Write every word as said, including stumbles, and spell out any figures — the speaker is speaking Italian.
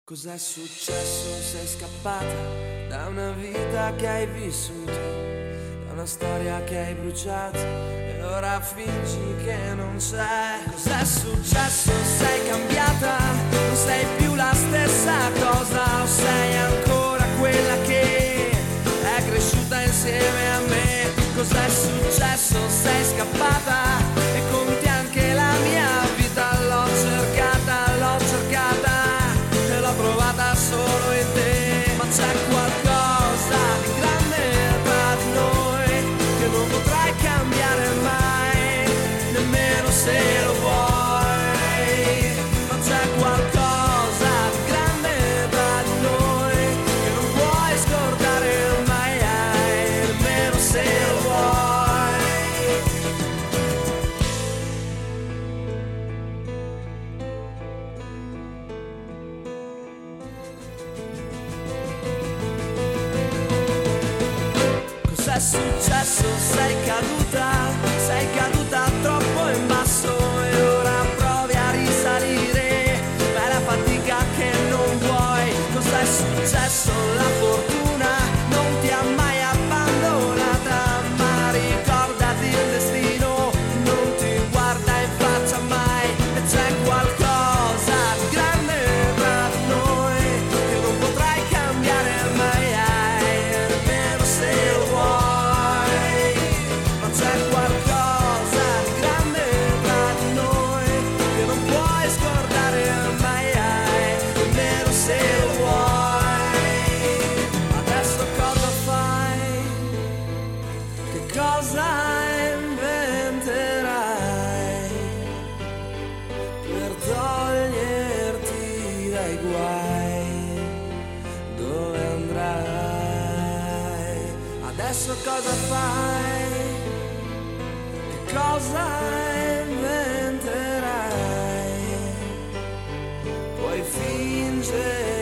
Cos'è successo? Sei scappata da una vita che hai vissuto, da una storia che hai bruciato e ora fingi che non c'è. Cos'è successo? Sei cambiata, non sei più la stessa cosa, o sei ancora quella che è cresciuta insieme a me. Cos'è successo? Sei scappata e conti anche la mia vita. L'ho cercata, l'ho cercata, l'ho provata solo in te, ma c'è qualcosa di grande tra di noi che non potrai cambiare mai, nemmeno se lo vuoi. Ma c'è qualcosa di grande tra di noi che non puoi scordare mai, nemmeno se lo vuoi. Cos'è successo? Sei caduta, sei caduta troppo in basso e ora provi a risalire, ma è la fatica che non vuoi. Cos'è successo? La fortuna non ti ha mai abbandonata, ma ricordati il destino non ti guarda in faccia mai. E c'è qualcosa di grande tra di noi che non potrai cambiare mai, nemmeno se lo vuoi. Ma c'è qualcosa di grande tra di noi che non puoi scordare mai, nemmeno se lo vuoi. Adesso cosa fai? Che cosa inventerai per toglierti dai guai? Dove andrai? Adesso cosa fai? Che cosa inventerai? Puoi fingere